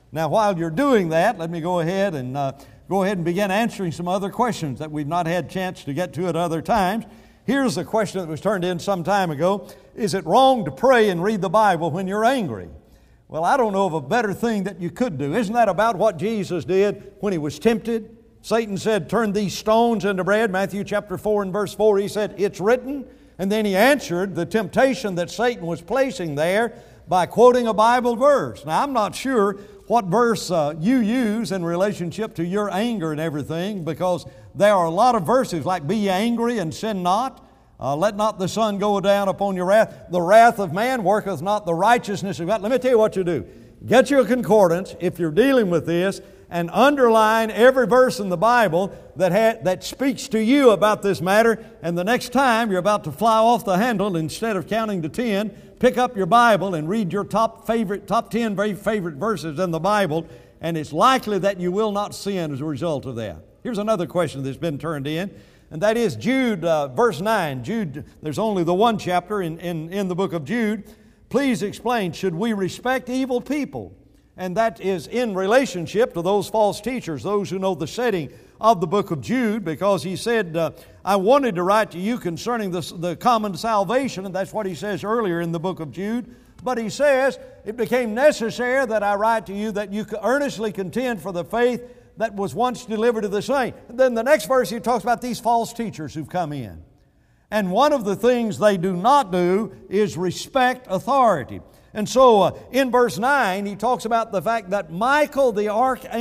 Now, while you're doing that, let me go ahead and begin answering some other questions that we've not had a chance to get to at other times. Here's a question that was turned in some time ago. Is it wrong to pray and read the Bible when you're angry? Well, I don't know of a better thing that you could do. Isn't that about what Jesus did when He was tempted? Satan said, turn these stones into bread. Matthew chapter 4 and verse 4, He said, it's written. And then He answered the temptation that Satan was placing there by quoting a Bible verse. Now, I'm not sure what verse you use in relationship to your anger and everything, because there are a lot of verses like, be ye angry and sin not. Let not the sun go down upon your wrath. The wrath of man worketh not the righteousness of God. Let me tell you what you do. Get you a concordance if you're dealing with this, and underline every verse in the Bible that speaks to you about this matter. And the next time you're about to fly off the handle, instead of counting to 10, pick up your Bible and read your top 10 very favorite verses in the Bible, and it's likely that you will not sin as a result of that. Here's another question that's been turned in, and that is Jude, verse 9. Jude, there's only the one chapter in the book of Jude. Please explain, should we respect evil people? And that is in relationship to those false teachers, those who know the setting of the book of Jude, because he said, I wanted to write to you concerning the common salvation, and that's what he says earlier in the book of Jude. But he says, it became necessary that I write to you that you earnestly contend for the faith that was once delivered to the saints. And then the next verse he talks about these false teachers who've come in. And one of the things they do not do is respect authority. And so in verse 9, he talks about the fact that Michael the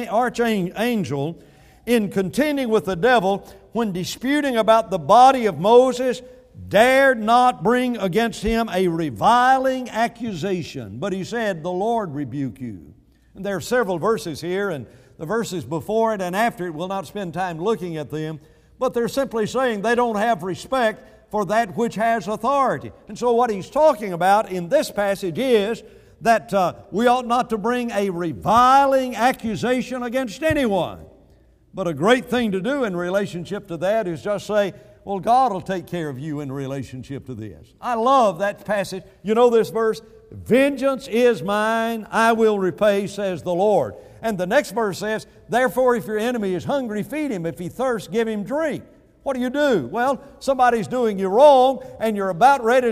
archangel, in contending with the devil, when disputing about the body of Moses, dared not bring against him a reviling accusation. But he said, the Lord rebuke you. And there are several verses here, and the verses before it and after it, we'll not spend time looking at them. But they're simply saying they don't have respect for that which has authority. And so what he's talking about in this passage is that we ought not to bring a reviling accusation against anyone. But a great thing to do in relationship to that is just say, well, God will take care of you in relationship to this. I love that passage. You know this verse? Vengeance is mine, I will repay, says the Lord. And the next verse says, therefore if your enemy is hungry, feed him. If he thirsts, give him drink. What do? Well, somebody's doing you wrong and you're about ready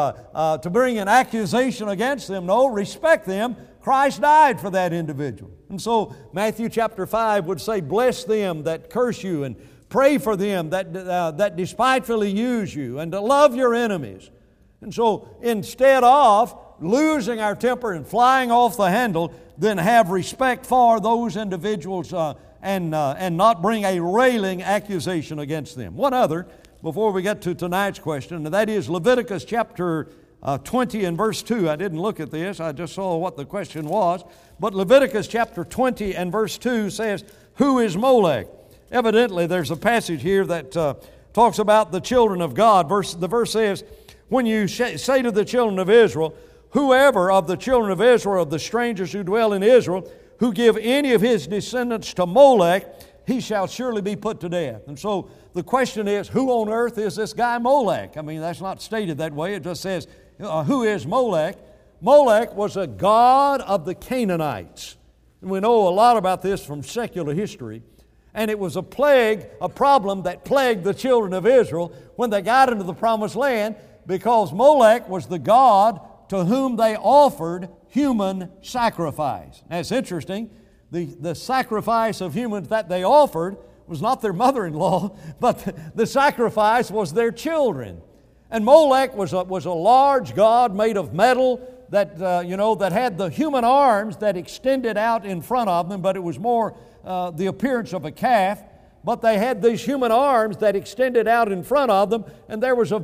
to bring an accusation against them. No, respect them. Christ died for that individual. And so Matthew chapter 5 would say, bless them that curse you and pray for them that despitefully use you, and to love your enemies. And so instead of losing our temper and flying off the handle, then have respect for those individuals and not bring a railing accusation against them. One other, before we get to tonight's question, and that is Leviticus chapter 20 and verse 2. I didn't look at this, I just saw what the question was. But Leviticus chapter 20 and verse 2 says, who is Molech? Evidently, there's a passage here that talks about the children of God. The verse says, when you say to the children of Israel, whoever of the children of Israel, of the strangers who dwell in Israel, who give any of his descendants to Molech, he shall surely be put to death. And so the question is, who on earth is this guy Molech? I mean, that's not stated that way. It just says, who is Molech? Molech was a god of the Canaanites. And we know a lot about this from secular history. And it was a problem that plagued the children of Israel when they got into the promised land, because Molech was the god to whom they offered human sacrifice. Now, it's interesting. The sacrifice of humans that they offered was not their mother-in-law, but the sacrifice was their children. And Molech was a large god made of metal that had the human arms that extended out in front of them, but it was more the appearance of a calf. But they had these human arms that extended out in front of them, and there was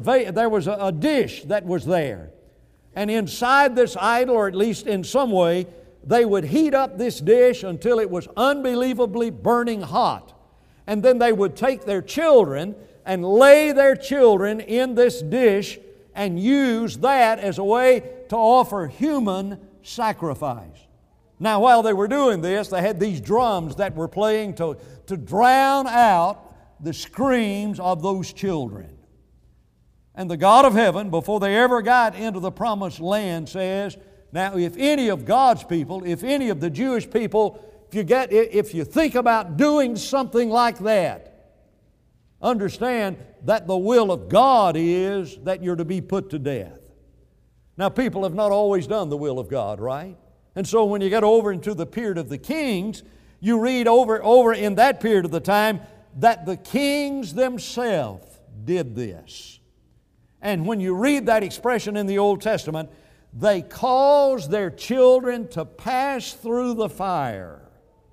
a dish that was there. And inside this idol, or at least in some way, they would heat up this dish until it was unbelievably burning hot. And then they would take their children and lay their children in this dish and use that as a way to offer human sacrifice. Now, while they were doing this, they had these drums that were playing to drown out the screams of those children. And the God of heaven, before they ever got into the promised land, says, Now, if any of God's people, if any of the Jewish people, if you think about doing something like that, understand that the will of God is that you're to be put to death. Now, people have not always done the will of God, right? And so when you get over into the period of the kings, you read over in that period of the time that the kings themselves did this. And when you read that expression in the Old Testament, they caused their children to pass through the fire.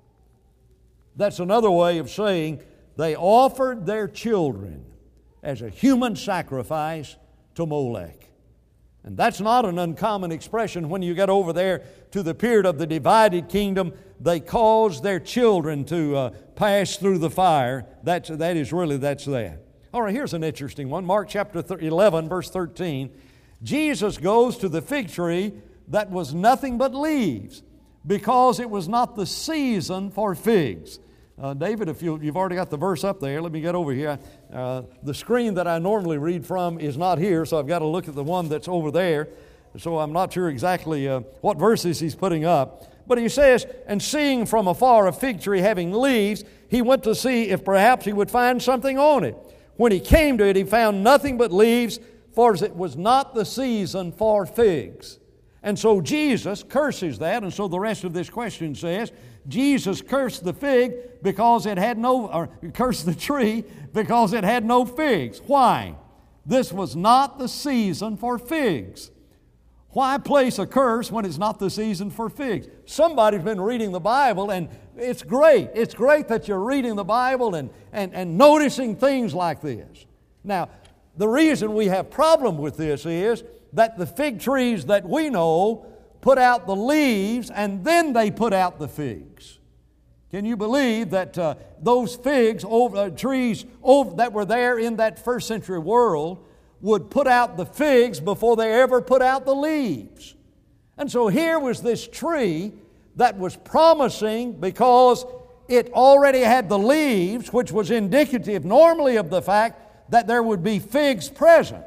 That's another way of saying they offered their children as a human sacrifice to Molech. And that's not an uncommon expression when you get over there to the period of the divided kingdom. They caused their children to pass through the fire. That's that. All right, here's an interesting one. Mark chapter 11, verse 13. Jesus goes to the fig tree that was nothing but leaves because it was not the season for figs. David, if you've already got the verse up there, let me get over here. The screen that I normally read from is not here, so I've got to look at the one that's over there. So I'm not sure exactly what verses he's putting up. But he says, and seeing from afar a fig tree having leaves, he went to see if perhaps he would find something on it. When he came to it, he found nothing but leaves, for it was not the season for figs. And so Jesus curses that, and so the rest of this question says, Jesus cursed the fig because it had cursed the tree because it had no figs. Why? This was not the season for figs. Why place a curse when it's not the season for figs? Somebody's been reading the Bible, and it's great. It's great that you're reading the Bible and noticing things like this. Now, the reason we have problem with this is that the fig trees that we know put out the leaves and then they put out the figs. Can you believe that those figs, trees that were there in that first century world would put out the figs before they ever put out the leaves? And so here was this tree that was promising because it already had the leaves, which was indicative normally of the fact that there would be figs present.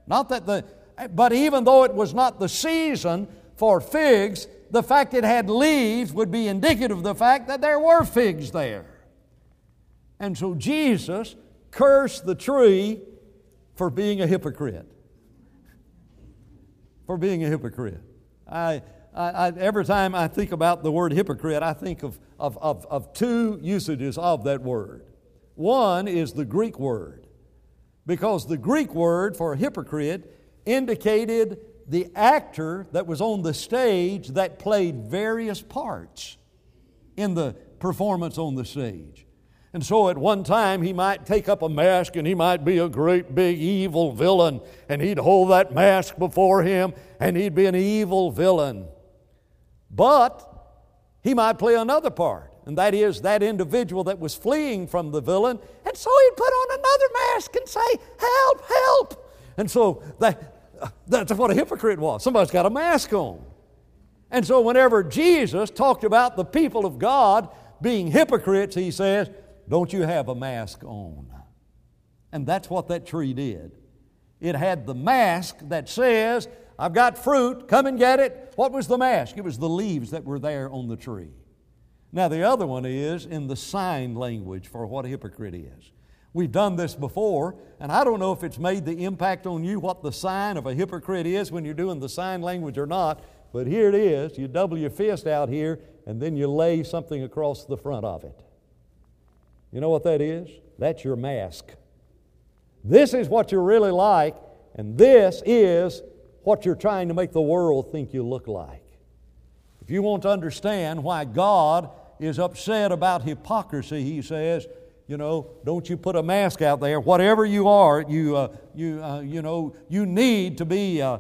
But even though it was not the season for figs, the fact it had leaves would be indicative of the fact that there were figs there. And so Jesus cursed the tree for being a hypocrite. For being a hypocrite. Every time I think about the word hypocrite, I think of two usages of that word. One is the Greek word, because the Greek word for hypocrite indicated the actor that was on the stage that played various parts in the performance on the stage. And so at one time he might take up a mask and he might be a great big evil villain, and he'd hold that mask before him and he'd be an evil villain. But he might play another part, and that is that individual that was fleeing from the villain, and so he'd put on another mask and say, "Help, help!" And so that's what a hypocrite was. Somebody's got a mask on. And so whenever Jesus talked about the people of God being hypocrites, he says, "Don't you have a mask on?" And that's what that tree did. It had the mask that says, "I've got fruit, come and get it." What was the mask? It was the leaves that were there on the tree. Now the other one is in the sign language for what a hypocrite is. We've done this before, and I don't know if it's made the impact on you what the sign of a hypocrite is when you're doing the sign language or not, but here it is. You double your fist out here, and then you lay something across the front of it. You know what that is? That's your mask. This is what you're really like, and this is what you're trying to make the world think you look like. If you want to understand why God is upset about hypocrisy, He says, don't you put a mask out there. Whatever you are, you need to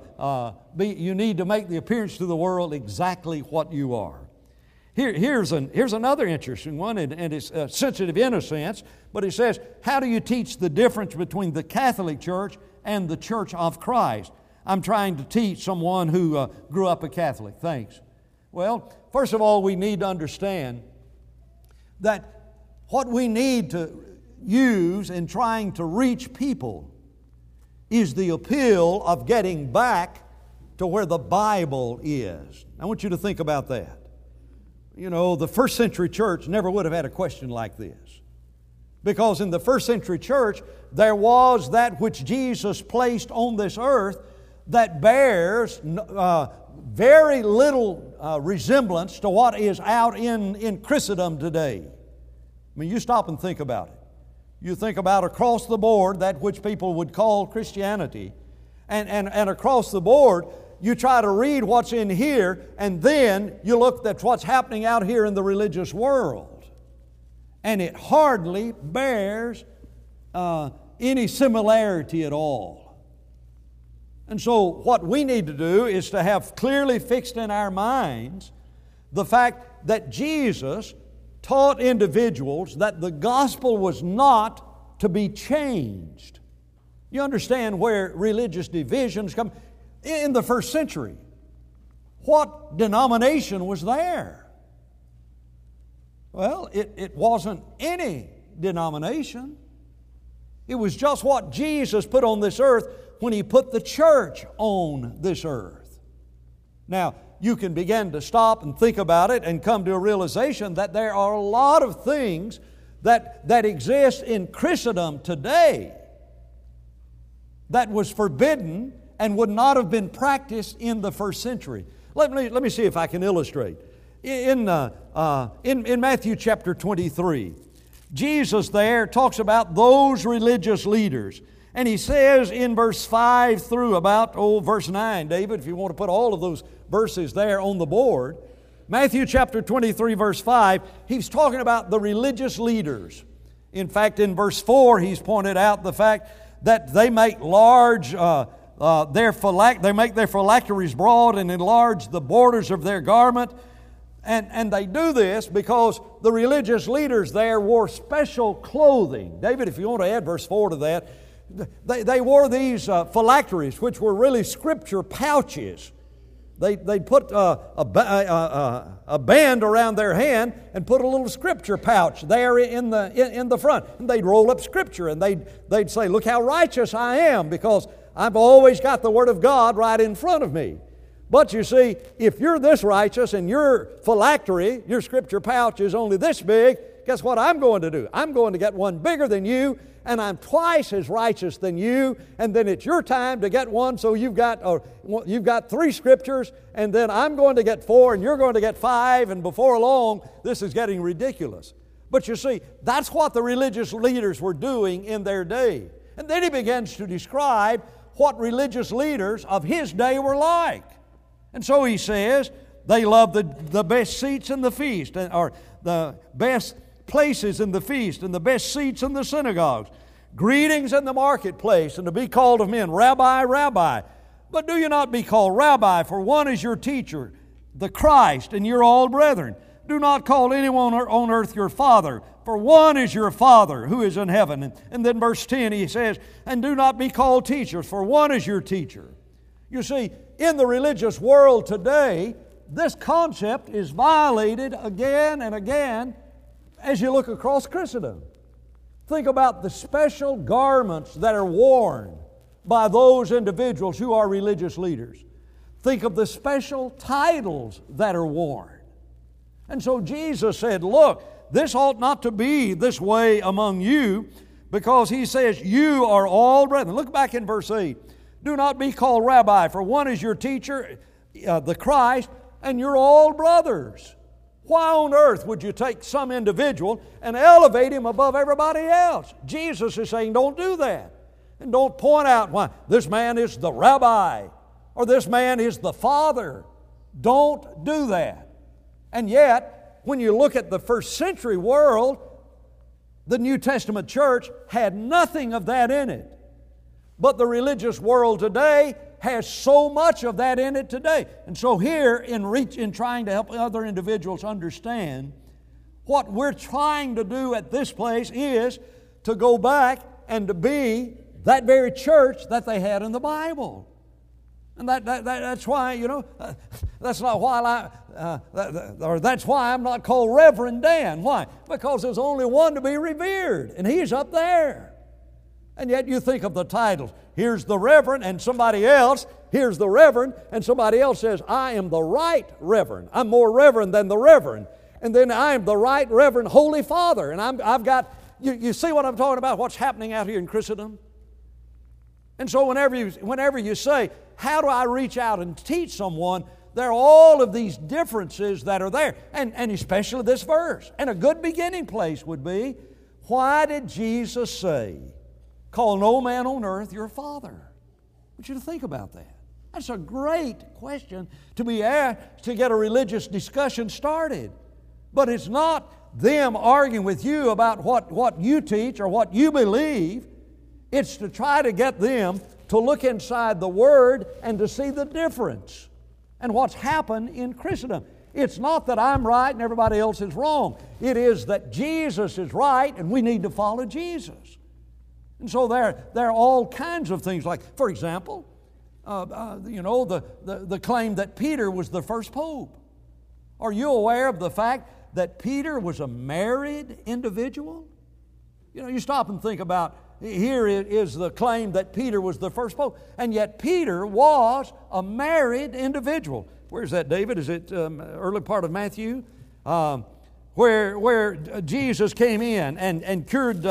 you need to make the appearance to the world exactly what you are. Here's another interesting one, and it's sensitive in a sense, but it says, how do you teach the difference between the Catholic Church and the Church of Christ? I'm trying to teach someone who grew up a Catholic. Thanks. Well, first of all, we need to understand that what we need to use in trying to reach people is the appeal of getting back to where the Bible is. I want you to think about that. You know, the first century church never would have had a question like this. Because in the first century church, there was that which Jesus placed on this earth that bears very little resemblance to what is out in Christendom today. I mean, you stop and think about it. You think about across the board that which people would call Christianity, and across the board, you try to read what's in here, and then you look at what's happening out here in the religious world. And it hardly bears any similarity at all. And so what we need to do is to have clearly fixed in our minds the fact that Jesus taught individuals that the gospel was not to be changed. You understand where religious divisions come? In the first century, what denomination was there? Well, it wasn't any denomination. It was just what Jesus put on this earth when He put the church on this earth. Now, you can begin to stop and think about it and come to a realization that there are a lot of things that exist in Christendom today that was forbidden and would not have been practiced in the first century. Let me see if I can illustrate. In Matthew chapter 23, Jesus there talks about those religious leaders. And He says in verse 5 through about, verse 9, David, if you want to put all of those verses there on the board. Matthew chapter 23, verse 5, He's talking about the religious leaders. In fact, in verse 4, He's pointed out the fact that they make large, they make their phylacteries broad and enlarge the borders of their garment. And they do this because the religious leaders there wore special clothing. David, if you want to add verse 4 to that, they wore these phylacteries, which were really scripture pouches. They put a band around their hand and put a little scripture pouch there in the front. And they'd roll up scripture and they'd say, "Look how righteous I am, because I've always got the Word of God right in front of me." But you see, if you're this righteous and your phylactery, your scripture pouch is only this big, guess what I'm going to do? I'm going to get one bigger than you, and I'm twice as righteous than you, and then it's your time to get one, so you've got 3 scriptures, and then I'm going to get 4, and you're going to get 5, and before long, this is getting ridiculous. But you see, that's what the religious leaders were doing in their day. And then he begins to describe what religious leaders of his day were like. And so he says, they love the best seats in the feast, or the best places in the feast, and the best seats in the synagogues, greetings in the marketplace, and to be called of men, Rabbi, Rabbi. But do you not be called Rabbi, for one is your teacher, the Christ, and you're all brethren. Do not call anyone on earth your father, for one is your Father who is in heaven. And then verse 10 he says, and do not be called teachers, for one is your teacher. You see, in the religious world today, this concept is violated again and again as you look across Christendom. Think about the special garments that are worn by those individuals who are religious leaders. Think of the special titles that are worn. And so Jesus said, look, this ought not to be this way among you, because He says, you are all brethren. Look back in verse 8. Do not be called Rabbi, for one is your teacher, the Christ, and you're all brothers. Why on earth would you take some individual and elevate him above everybody else? Jesus is saying, don't do that. And don't point out, why, this man is the rabbi, or this man is the father. Don't do that. And yet, when you look at the first century world, the New Testament church had nothing of that in it. But the religious world today has so much of that in it today. And so here, in trying to help other individuals understand, what we're trying to do at this place is to go back and to be that very church that they had in the Bible. And that's why, that's not why that's why I'm not called Reverend Dan. Why? Because there's only one to be revered, and He's up there. And yet you think of the titles. Here's the Reverend, and somebody else here's the reverend, and somebody else says, I am the right reverend. I'm more reverend than the reverend. And then I am the right reverend Holy Father. And I've got, you see what I'm talking about, what's happening out here in Christendom? And so whenever you say, how do I reach out and teach someone, there are all of these differences that are there. And especially this verse. And a good beginning place would be, why did Jesus say, call no man on earth your father? I want you to think about that. That's a great question to be asked to get a religious discussion started. But it's not them arguing with you about what you teach or what you believe. It's to try to get them to look inside the Word and to see the difference and what's happened in Christendom. It's not that I'm right and everybody else is wrong. It is that Jesus is right and we need to follow Jesus. And so there are all kinds of things like, for example, the claim that Peter was the first pope. Are you aware of the fact that Peter was a married individual? You stop and think about, here is the claim that Peter was the first pope, and yet Peter was a married individual. Where's that, David? Is it early part of Matthew? Where Jesus came in and cured...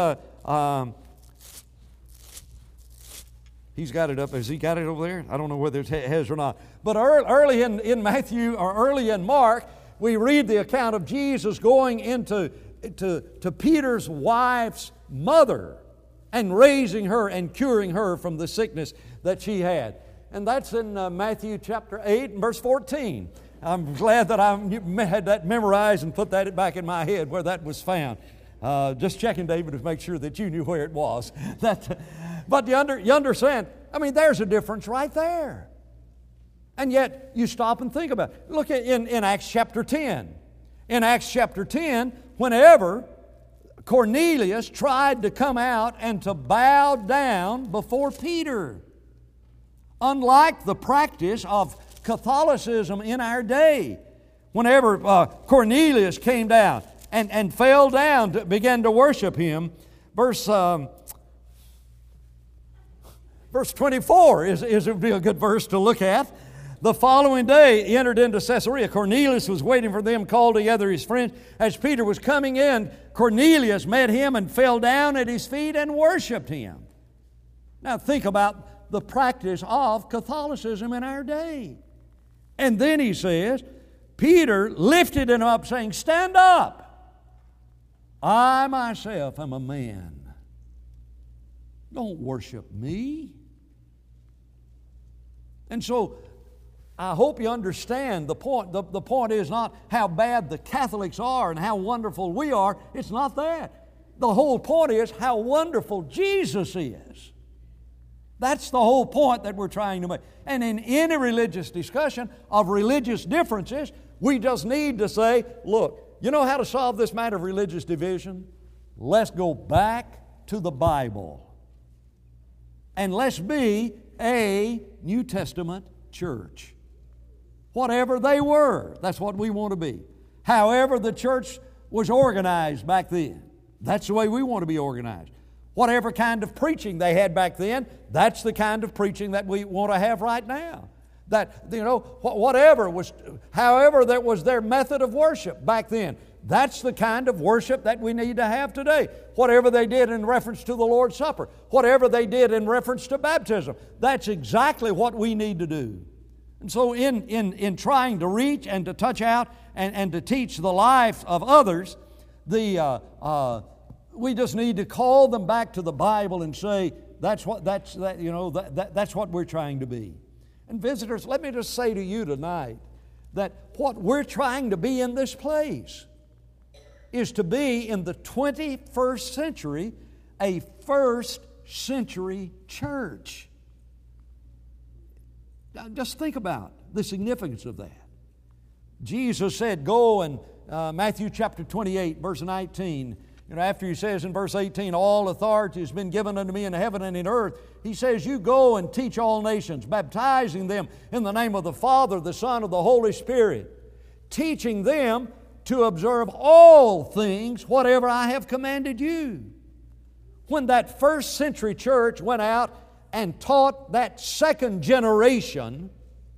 he's got it up. Has he got it over there? I don't know whether it has or not. But early in Matthew, or early in Mark, we read the account of Jesus going into Peter's wife's mother and raising her and curing her from the sickness that she had. And that's in Matthew chapter 8 and verse 14. I'm glad that I had that memorized and put that back in my head where that was found. Just checking, David, to make sure that you knew where it was. But you understand, there's a difference right there. And yet, you stop and think about it. Look in Acts chapter 10. In Acts chapter 10, whenever Cornelius tried to come out and to bow down before Peter, unlike the practice of Catholicism in our day, whenever Cornelius came down and fell down to begin to worship him, verse 24 would be a good verse to look at. The following day, he entered into Caesarea. Cornelius was waiting for them, called together his friends. As Peter was coming in, Cornelius met him and fell down at his feet and worshiped him. Now think about the practice of Catholicism in our day. And then he says, Peter lifted him up, saying, stand up. I myself am a man. Don't worship me. And so, I hope you understand the point. The point is not how bad the Catholics are and how wonderful we are. It's not that. The whole point is how wonderful Jesus is. That's the whole point that we're trying to make. And in any religious discussion of religious differences, we just need to say, look, you know how to solve this matter of religious division? Let's go back to the Bible. And let's be a New Testament church. Whatever they were, that's what we want to be. However the church was organized back then, that's the way we want to be organized. Whatever kind of preaching they had back then, that's the kind of preaching that we want to have right now. That, however that was their method of worship back then, that's the kind of worship that we need to have today. Whatever they did in reference to the Lord's Supper, whatever they did in reference to baptism, that's exactly what we need to do. And so in trying to reach and to touch out and to teach the life of others, we just need to call them back to the Bible and say, that's what we're trying to be. And visitors, let me just say to you tonight that what we're trying to be in this place is to be in the 21st century, a first century church. Just think about the significance of that. Jesus said, go in Matthew chapter 28, verse 19, after he says in verse 18, all authority has been given unto me in heaven and in earth, he says, you go and teach all nations, baptizing them in the name of the Father, the Son, and the Holy Spirit, teaching them to observe all things, whatever I have commanded you. When that first century church went out and taught that second generation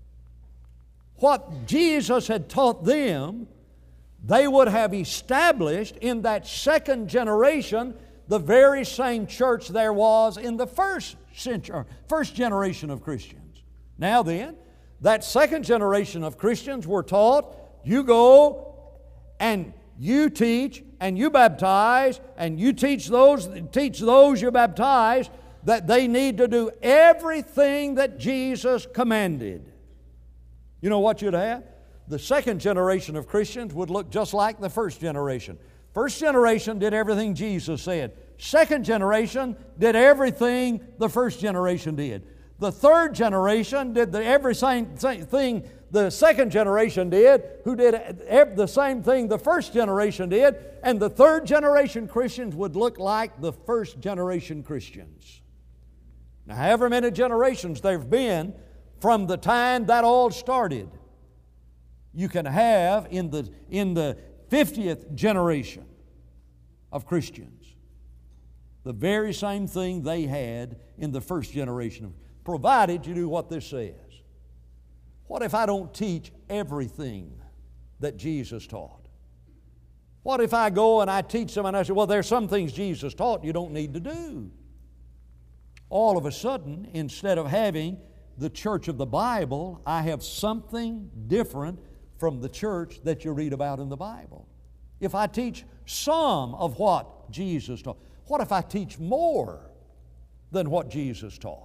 what Jesus had taught them, they would have established in that second generation the very same church there was in the first generation of Christians. Now then, that second generation of Christians were taught, you go and you teach and you baptize and you teach those you baptize that they need to do everything that Jesus commanded. You know what you'd have? The second generation of Christians would look just like the first generation. First generation did everything Jesus said. Second generation did everything the first generation did. The third generation did every same thing the second generation did, who did the same thing the first generation did, and the third generation Christians would look like the first generation Christians. Now, however many generations there have been from the time that all started, you can have in the 50th generation of Christians the very same thing they had in the first generation, provided you do what this says. What if I don't teach everything that Jesus taught? What if I go and I teach someone and I say, well, there's some things Jesus taught you don't need to do. All of a sudden, instead of having the church of the Bible, I have something different from the church that you read about in the Bible. If I teach some of what Jesus taught, what if I teach more than what Jesus taught?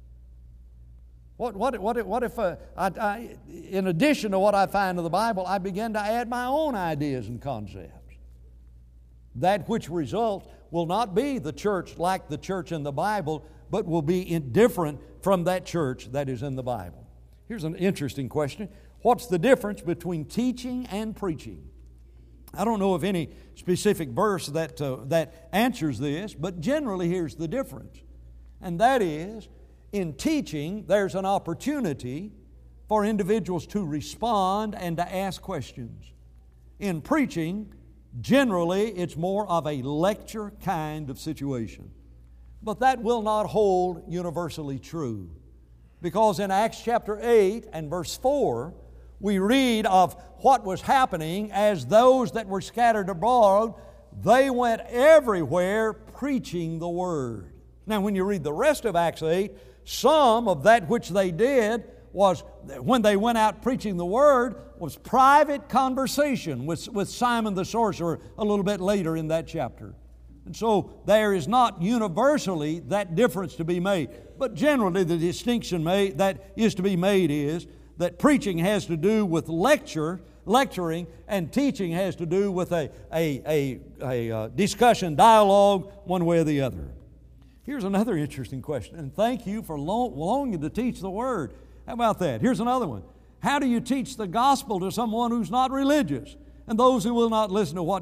What if in addition to what I find in the Bible, I begin to add my own ideas and concepts? That which results will not be the church like the church in the Bible, but will be different from that church that is in the Bible. Here's an interesting question. What's the difference between teaching and preaching? I don't know of any specific verse that answers this, but generally here's the difference. And that is, in teaching, there's an opportunity for individuals to respond and to ask questions. In preaching, generally, it's more of a lecture kind of situation. But that will not hold universally true. Because in Acts chapter 8 and verse 4, we read of what was happening as those that were scattered abroad, they went everywhere preaching the Word. Now, when you read the rest of Acts 8, some of that which they did was, when they went out preaching the Word, was private conversation with Simon the sorcerer a little bit later in that chapter. And so there is not universally that difference to be made. But generally the distinction that is to be made is that preaching has to do with lecturing, and teaching has to do with a discussion, dialogue, one way or the other. Here's another interesting question, and thank you for longing to teach the Word. How about that? Here's another one. How do you teach the gospel to someone who's not religious, and those who will not listen to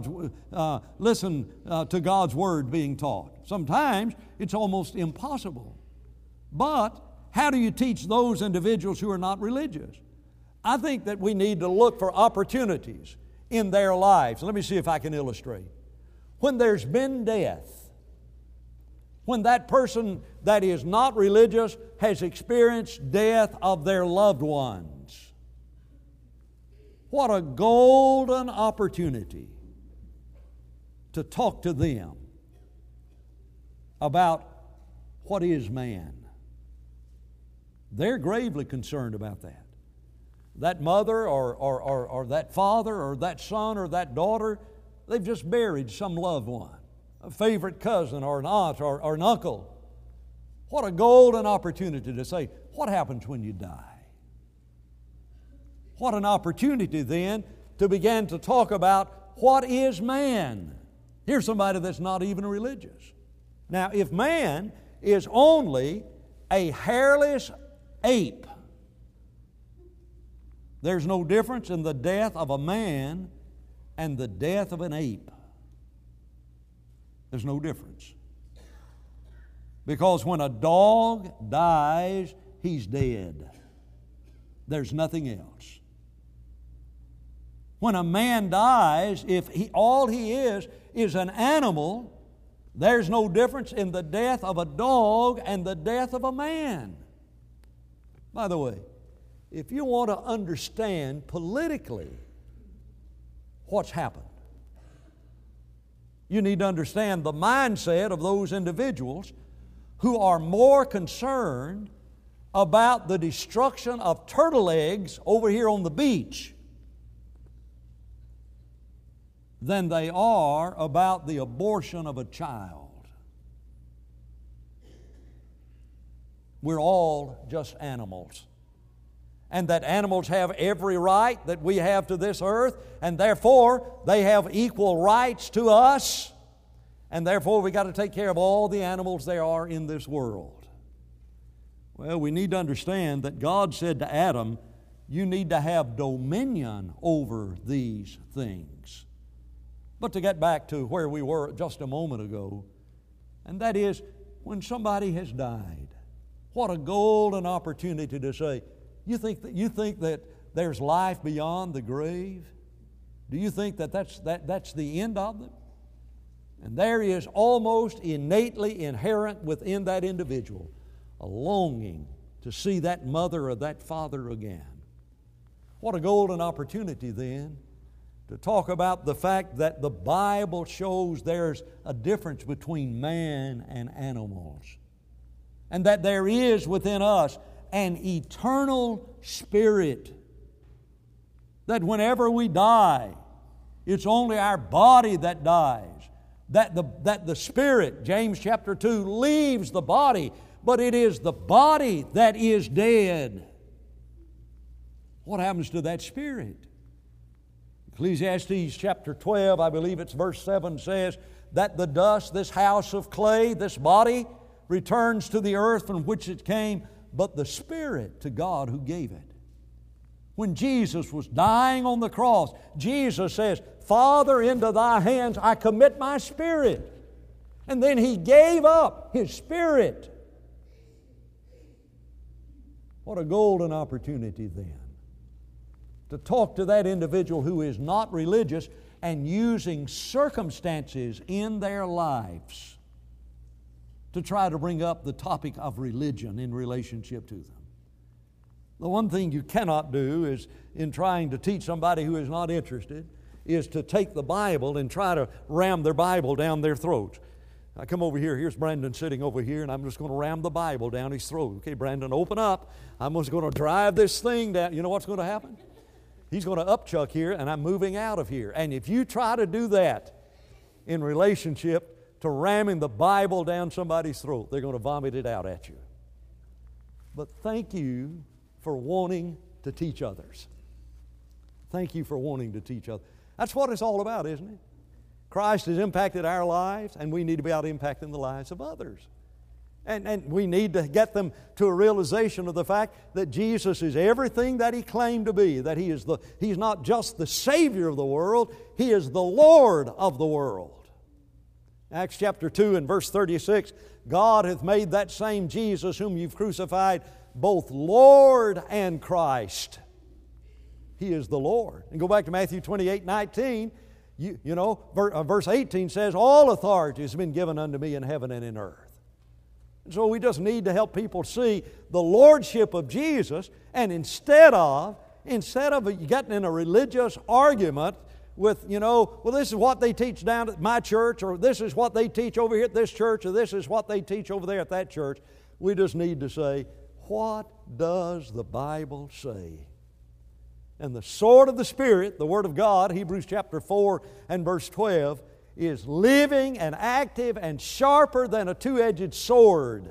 God's Word being taught? Sometimes it's almost impossible. But how do you teach those individuals who are not religious? I think that we need to look for opportunities in their lives. Let me see if I can illustrate. When there's been death, when that person that is not religious has experienced death of their loved ones, what a golden opportunity to talk to them about what is man. They're gravely concerned about that. That mother or that father or that son or that daughter, they've just buried some loved one, a favorite cousin or an aunt or an uncle. What a golden opportunity to say, what happens when you die? What an opportunity then to begin to talk about what is man. Here's somebody that's not even religious. Now, if man is only a hairless ape, there's no difference in the death of a man and the death of an ape. There's no difference. Because when a dog dies, he's dead. There's nothing else. When a man dies, if all he is an animal There's no difference in the death of a dog and the death of a man. By the way, if you want to understand politically what's happened, you need to understand the mindset of those individuals who are more concerned about the destruction of turtle eggs over here on the beach than they are about the abortion of a child. We're all just animals. And that animals have every right that we have to this earth, and therefore they have equal rights to us, and therefore we got to take care of all the animals there are in this world. Well, we need to understand that God said to Adam, you need to have dominion over these things. But to get back to where we were just a moment ago, and that is when somebody has died, what a golden opportunity to say, you think that there's life beyond the grave? Do you think that that's the end of them? And there is almost innately inherent within that individual a longing to see that mother or that father again. What a golden opportunity then to talk about the fact that the Bible shows there's a difference between man and animals, and that there is within us an eternal spirit, that whenever we die, it's only our body that dies, that the spirit, James chapter 2, leaves the body, but it is the body that is dead. What happens to that spirit? Ecclesiastes chapter 12, I believe it's verse 7, says that the dust, this house of clay, this body, returns to the earth from which it came, but the spirit to God who gave it. When Jesus was dying on the cross, Jesus says, Father, into thy hands I commit my spirit. And then He gave up His spirit. What a golden opportunity then to talk to that individual who is not religious and using circumstances in their lives to try to bring up the topic of religion in relationship to them. The one thing you cannot do is, in trying to teach somebody who is not interested, is to take the Bible and try to ram their Bible down their throats. I come over here, here's Brandon sitting over here, and I'm just going to ram the Bible down his throat. Okay, Brandon, open up. I'm just going to drive this thing down. You know what's going to happen? He's going to upchuck here, and I'm moving out of here. And if you try to do that in relationship to ramming the Bible down somebody's throat, they're going to vomit it out at you. But thank you for wanting to teach others. Thank you for wanting to teach others. That's what it's all about, isn't it? Christ has impacted our lives, and we need to be out impacting the lives of others. And we need to get them to a realization of the fact that Jesus is everything that He claimed to be, that He's not just the Savior of the world, He is the Lord of the world. Acts chapter 2 and verse 36, God hath made that same Jesus whom you've crucified both Lord and Christ. He is the Lord. And go back to Matthew 28:19, verse 18 says, all authority has been given unto me in heaven and in earth. And so we just need to help people see the lordship of Jesus, and instead of getting in a religious argument with, this is what they teach down at my church, or this is what they teach over here at this church, or this is what they teach over there at that church, we just need to say, what does the Bible say? And the sword of the Spirit, the Word of God, Hebrews chapter 4 and verse 12, is living and active and sharper than a two-edged sword.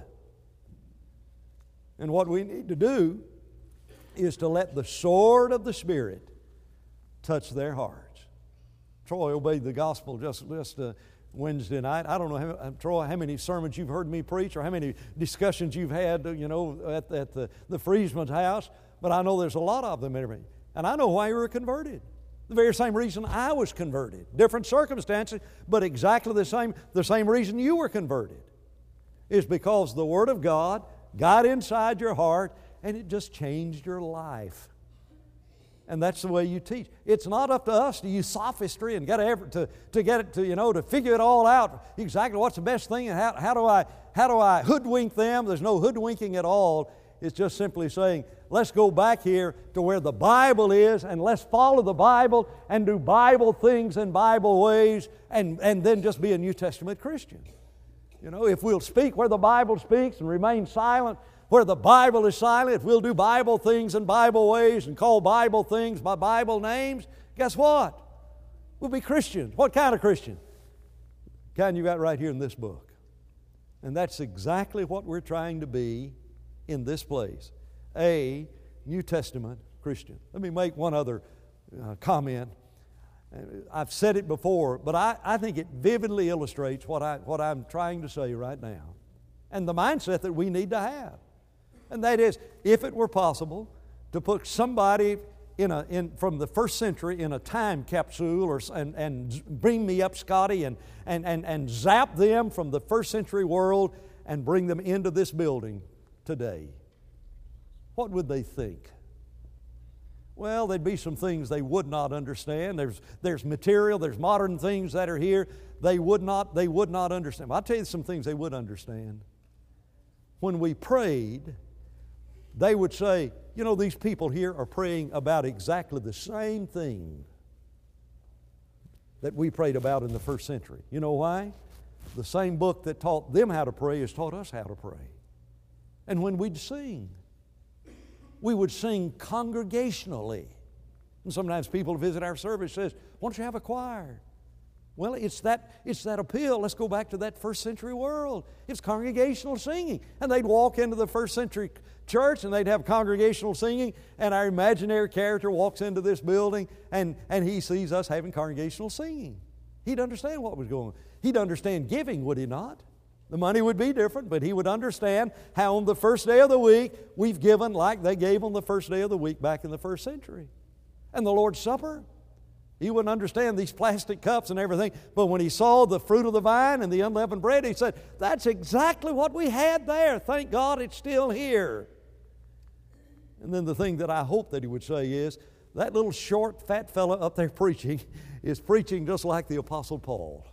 And what we need to do is to let the sword of the Spirit touch their hearts. Troy obeyed the gospel just Wednesday night. I don't know, Troy, how many sermons you've heard me preach or how many discussions you've had, at the Friesman's house, but I know there's a lot of them. And I know why you were converted. The very same reason I was converted. Different circumstances, but exactly the same reason you were converted. Is because the Word of God got inside your heart and it just changed your life. And that's the way you teach. It's not up to us to use sophistry and to get it to figure it all out exactly what's the best thing and how do I hoodwink them. There's no hoodwinking at all. It's just simply saying, let's go back here to where the Bible is and let's follow the Bible and do Bible things in Bible ways and then just be a New Testament Christian. If we'll speak where the Bible speaks and remain silent where the Bible is silent, if we'll do Bible things in Bible ways and call Bible things by Bible names, guess what? We'll be Christians. What kind of Christian? The kind you got right here in this book. And that's exactly what we're trying to be in this place. A New Testament Christian. Let me make one other comment. I've said it before, but I think it vividly illustrates what I'm trying to say right now. And the mindset that we need to have. And that is, if it were possible to put somebody from the first century in a time capsule and bring me up, Scotty, and zap them from the first century world and bring them into this building today, what would they think? Well, there'd be some things they would not understand. There's material, there's modern things that are here they would not understand. But I'll tell you some things they would understand. When we prayed, they would say, these people here are praying about exactly the same thing that we prayed about in the first century. You know why? The same book that taught them how to pray has taught us how to pray. And when we'd sing, we would sing congregationally. And sometimes people visit our service says, why don't you have a choir? Well, it's that appeal. Let's go back to that first century world. It's congregational singing. And they'd walk into the first century church and they'd have congregational singing, and our imaginary character walks into this building and he sees us having congregational singing. He'd understand what was going on. He'd understand giving, would he not? The money would be different, but he would understand how on the first day of the week we've given like they gave on the first day of the week back in the first century. And the Lord's Supper, he wouldn't understand these plastic cups and everything, but when he saw the fruit of the vine and the unleavened bread, he said, that's exactly what we had there. Thank God it's still here. And then the thing that I hope that he would say is, that little short, fat fellow up there preaching is preaching just like the Apostle Paul.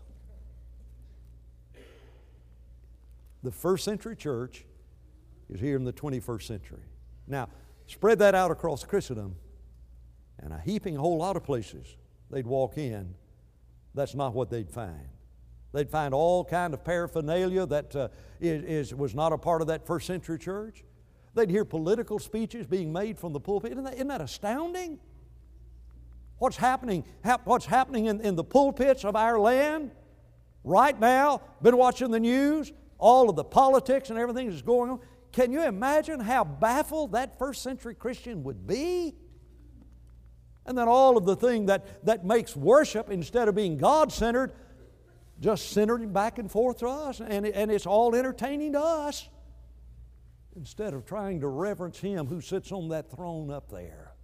The first century church is here in the 21st century. Now, spread that out across Christendom, and a heaping whole lot of places they'd walk in, that's not what they'd find. They'd find all kind of paraphernalia that was not a part of that first century church. They'd hear political speeches being made from the pulpit. Isn't that astounding? What's happening in the pulpits of our land right now? Been watching the news, all of the politics and everything that's going on. Can you imagine how baffled that first century Christian would be? And then all of the thing that makes worship, instead of being God-centered, just centering back and forth to us, and it's all entertaining to us, instead of trying to reverence Him who sits on that throne up there.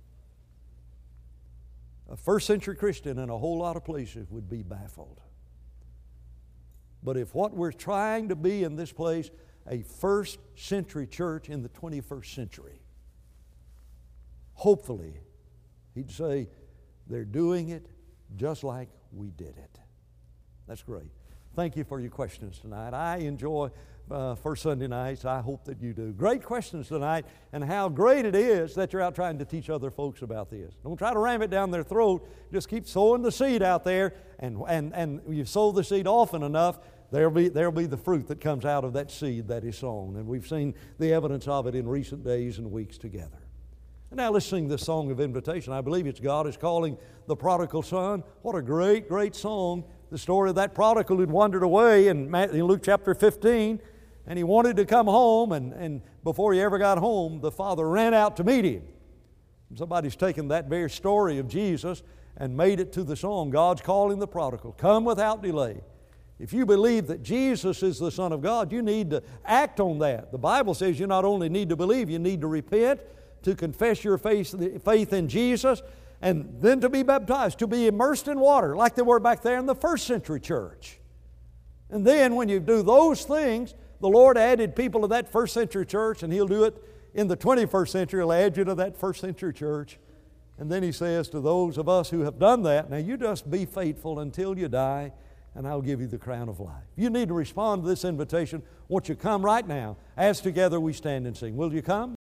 A first century Christian in a whole lot of places would be baffled. But if what we're trying to be in this place, a first century church in the 21st century, hopefully he'd say, they're doing it just like we did it. That's great. Thank you for your questions tonight. I enjoy First Sunday nights. I hope that you do. Great questions tonight, and how great it is that you're out trying to teach other folks about this. Don't try to ram it down their throat. Just keep sowing the seed out there, and you sow the seed often enough, there'll be the fruit that comes out of that seed that is sown. And we've seen the evidence of it in recent days and weeks together. And now let's sing this song of invitation. I believe it's God is calling the prodigal son. What a great, great song. The story of that prodigal who'd wandered away in Luke chapter 15, and he wanted to come home, and before he ever got home, the father ran out to meet him. Somebody's taken that very story of Jesus and made it to the song, God's calling the prodigal. Come without delay. If you believe that Jesus is the Son of God, you need to act on that. The Bible says you not only need to believe, you need to repent, to confess your faith in Jesus, and then to be baptized, to be immersed in water like they were back there in the first century church. And then when you do those things, the Lord added people to that first century church, and He'll do it in the 21st century. He'll add you to that first century church, And then he says to those of us who have done that, now you just be faithful until you die, and I'll give you the crown of life. You need to respond to this invitation. Won't you come right now as together we stand and sing? Will you come?